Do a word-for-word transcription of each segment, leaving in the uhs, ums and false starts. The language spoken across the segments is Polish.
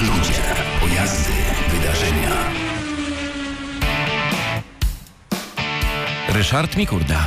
Ludzie, pojazdy, wydarzenia. Ryszard Mikurda.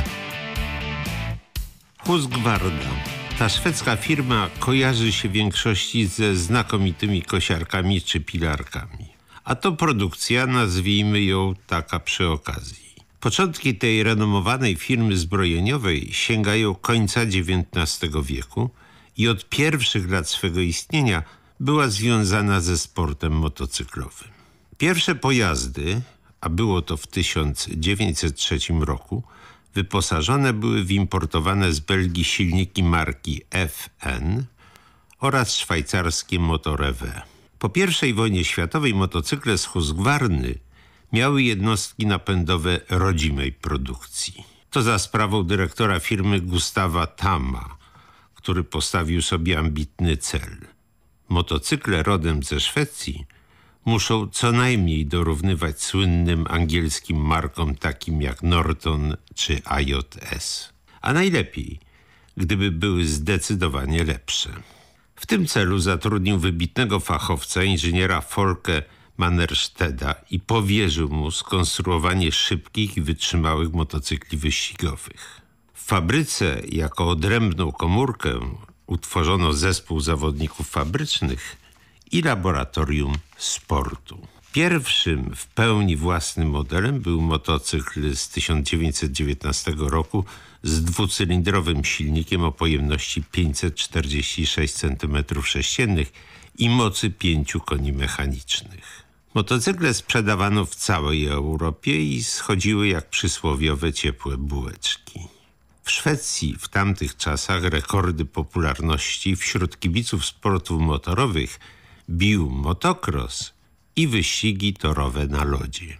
Husqvarna. Ta szwedzka firma kojarzy się w większości ze znakomitymi kosiarkami czy pilarkami. A to produkcja, nazwijmy ją taka przy okazji. Początki tej renomowanej firmy zbrojeniowej sięgają końca dziewiętnastego wieku i od pierwszych lat swego istnienia była związana ze sportem motocyklowym. Pierwsze pojazdy, a było to w tysiąc dziewięćset trzecim roku, wyposażone były w importowane z Belgii silniki marki F N oraz szwajcarskie Motor E W. Po pierwszej wojnie światowej motocykle z Husqvarny miały jednostki napędowe rodzimej produkcji. To za sprawą dyrektora firmy Gustawa Tama, który postawił sobie ambitny cel. Motocykle rodem ze Szwecji muszą co najmniej dorównywać słynnym angielskim markom takim jak Norton czy A J S. A najlepiej, gdyby były zdecydowanie lepsze. W tym celu zatrudnił wybitnego fachowca, inżyniera Folke Mannerstedta i powierzył mu skonstruowanie szybkich i wytrzymałych motocykli wyścigowych. W fabryce jako odrębną komórkę utworzono zespół zawodników fabrycznych i laboratorium sportu. Pierwszym w pełni własnym modelem był motocykl z tysiąc dziewięćset dziewiętnastego roku z dwucylindrowym silnikiem o pojemności pięćset czterdzieści sześć centymetrów sześciennych i mocy pięciu koni mechanicznych. Motocykle sprzedawano w całej Europie i schodziły jak przysłowiowe ciepłe bułeczki. W Szwecji w tamtych czasach rekordy popularności wśród kibiców sportów motorowych bił motocross i wyścigi torowe na lodzie.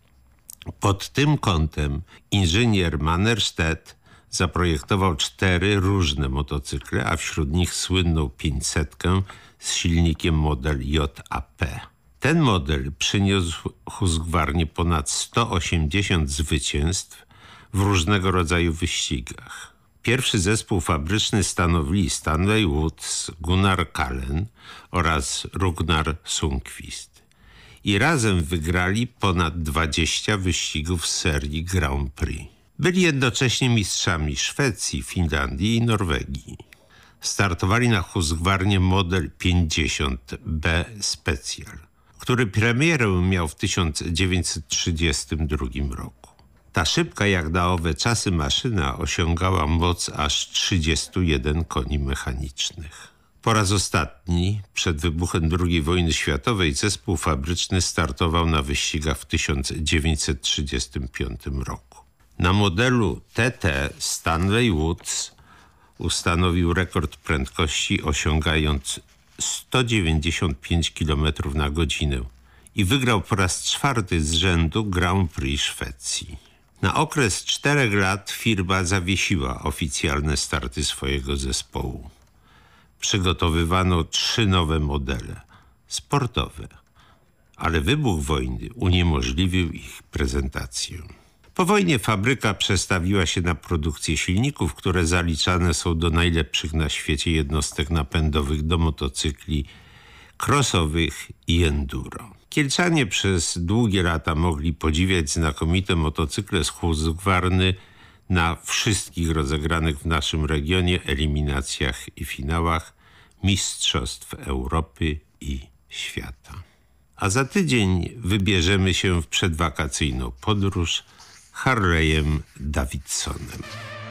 Pod tym kątem inżynier Mannerstedt zaprojektował cztery różne motocykle, a wśród nich słynną pięćsetkę z silnikiem model J A P. Ten model przyniósł Husqvarnie ponad sto osiemdziesiąt zwycięstw w różnego rodzaju wyścigach. Pierwszy zespół fabryczny stanowili Stanley Woods, Gunnar Kallen oraz Ragnar Sundqvist. I razem wygrali ponad dwadzieścia wyścigów z serii Grand Prix. Byli jednocześnie mistrzami Szwecji, Finlandii i Norwegii. Startowali na Husqvarnie model pięćdziesiąt B Special, który premierę miał w tysiąc dziewięćset trzydziestym drugim roku. Ta szybka jak na owe czasy maszyna osiągała moc aż trzydziestu jeden koni mechanicznych. Po raz ostatni, przed wybuchem drugiej wojny światowej, zespół fabryczny startował na wyścigach w tysiąc dziewięćset trzydziestym piątym roku. Na modelu T T Stanley Woods ustanowił rekord prędkości, osiągając sto dziewięćdziesiąt pięć kilometrów na godzinę i wygrał po raz czwarty z rzędu Grand Prix Szwecji. Na okres czterech lat firma zawiesiła oficjalne starty swojego zespołu. Przygotowywano trzy nowe modele sportowe, ale wybuch wojny uniemożliwił ich prezentację. Po wojnie fabryka przestawiła się na produkcję silników, które zaliczane są do najlepszych na świecie jednostek napędowych do motocykli crossowych i enduro. Kielczanie przez długie lata mogli podziwiać znakomite motocykle z Husqvarny na wszystkich rozegranych w naszym regionie eliminacjach i finałach Mistrzostw Europy i świata. A za tydzień wybierzemy się w przedwakacyjną podróż Harley'em Davidsonem.